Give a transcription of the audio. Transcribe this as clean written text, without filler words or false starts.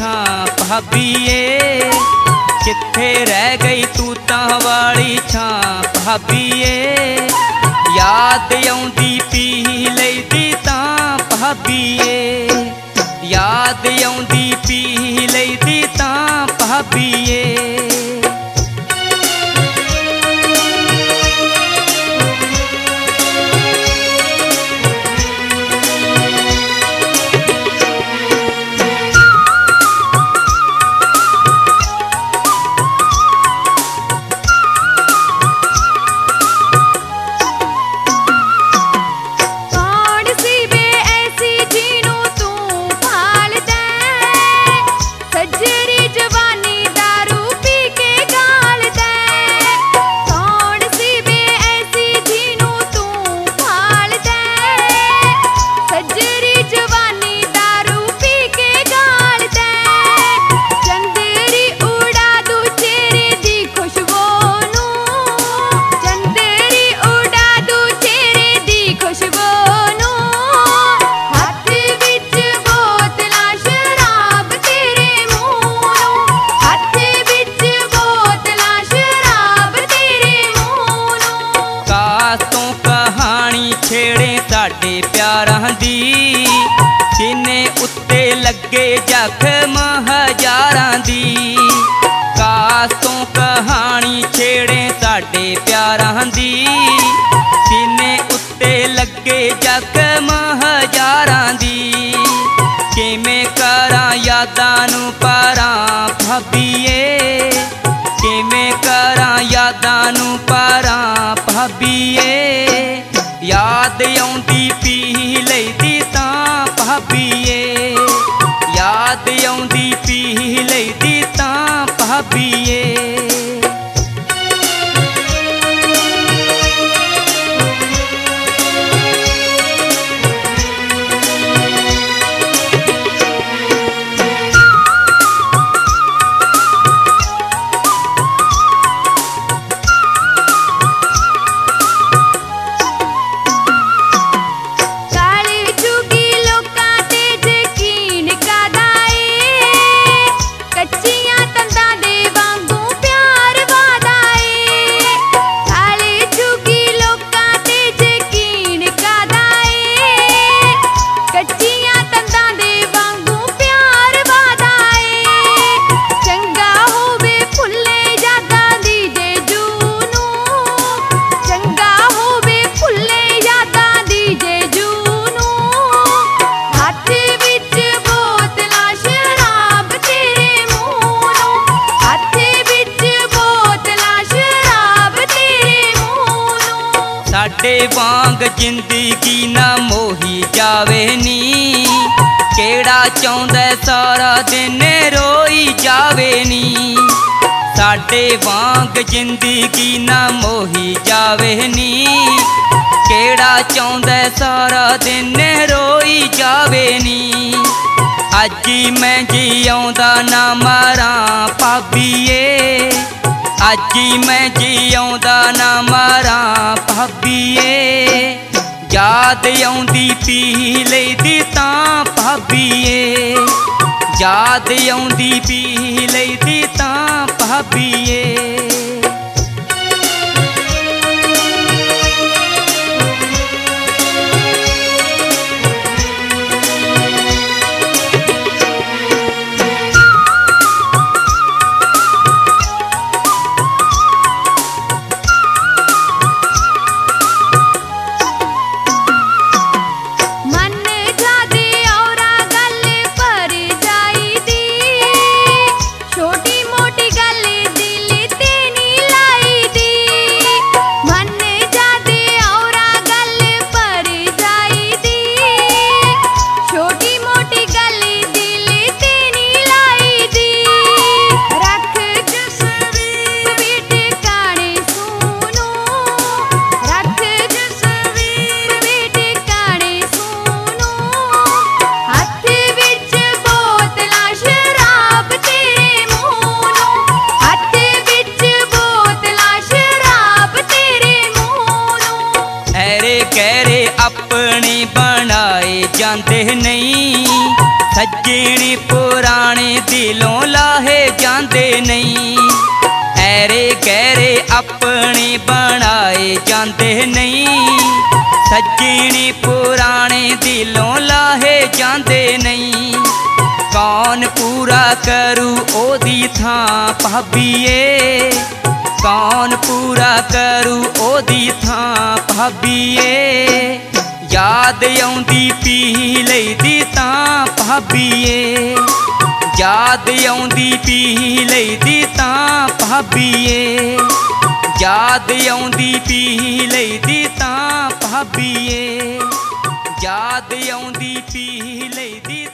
छां भाभीए, किथे रह गई तू तां वाली छां भाभीए। याद आउंदी पी लैदी तां भाभीए, याद आउंदी पी लैदी तां भाभीए। साडे प्यारां दी सीने उत्ते लगे जख्म हजारां दी। कासों कहानी छेड़े साडे प्यारां दी सीने उत्ते लगे जख्म हजारां दी। किवें करां यादां नूं पारां भाभीए, किवें करां यादां नूं पारां भाभीए। याद आउंदी पी लैदी तां भाभीए, याद आउंदी पी लैदी तां भाभीए। साडे वांग जिंदगी ना मोही जावे नी, केड़ा चाहुंदा सारा दिन रोई जावे नी। साडे वांग जिंदगी ना मोही जावे नी, केड़ा चाहुंदा सारा दिन रोई जावे नी। अज मैं जिउंदा ना मरां भाभीए, अज मैं जिउंदा ना मरां भाभीए। याद आउंदी पी लैदी तां भाभीए, याद आउंदी पी लैदी तां भाभीए। अपने बनाए जाते नहीं, सज्जने पुराने दी दिलों लाहे जांदे नहीं। ऐरे गहरे अपने बनाए जांदे नहीं। सज्जने पुराने दिलों लाहे जांदे नहीं। कौन पूरा करू ओदी थां भाभीए, कौन पूरा करू ओदी थां भाभीए। याद आउंदी पी लईदी तां भाभीए, याद आउंदी पी लईदी तां भाभीए, याद आउंदी पी लईदी तां भाभीए, याद आउंदी पी लईदी